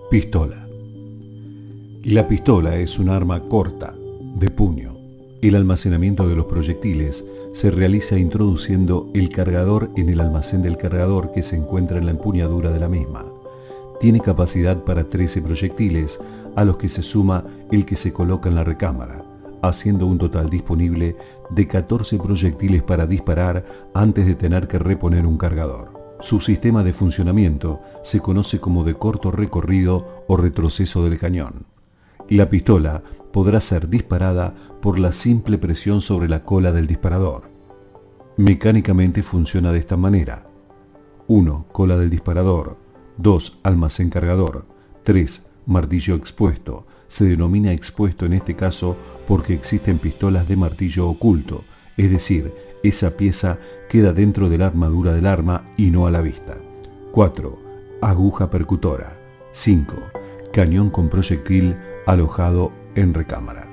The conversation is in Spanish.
Pistola. La pistola es un arma corta, de puño. El almacenamiento de los proyectiles se realiza introduciendo el cargador en el almacén del cargador que se encuentra en la empuñadura de la misma. Tiene capacidad para 13 proyectiles, a los que se suma el que se coloca en la recámara, haciendo un total disponible de 14 proyectiles para disparar antes de tener que reponer un cargador. Su sistema de funcionamiento se conoce como de corto recorrido o retroceso del cañón. La pistola podrá ser disparada por la simple presión sobre la cola del disparador. Mecánicamente funciona de esta manera: 1. Cola del disparador. 2. Almacén cargador. 3. Martillo expuesto. Se denomina expuesto en este caso porque existen pistolas de martillo oculto, es decir, esa pieza queda dentro de la armadura del arma y no a la vista. 4. Aguja percutora. 5. Cañón con proyectil alojado en recámara.